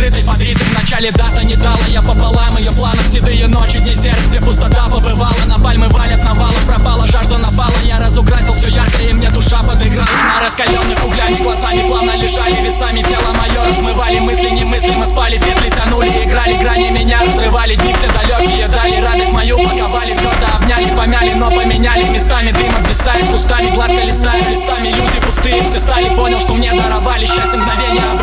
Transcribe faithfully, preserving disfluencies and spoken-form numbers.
закрытой под ритм. В начале дата не дала я пополам ее планов. Седые ночи, дни сердц, где пустота побывала. На пальмы валят навалов, пропала жажда, напала. Я разукрасил все ярко, и мне душа подыграла. На раскаленных углями глазами плавно лежали весами. Тело мое размывали мысли, не мысли. Мы спали, петли тянули, играли, грани меня разрывали. Дни все далекие дали радость мою, паковали, твердо обняли, помяли, но поменяли местами. Дым обвисает кустами, гладко листая листами. Люди пустые все стали, понял, что мне даровали счастье, мгновение.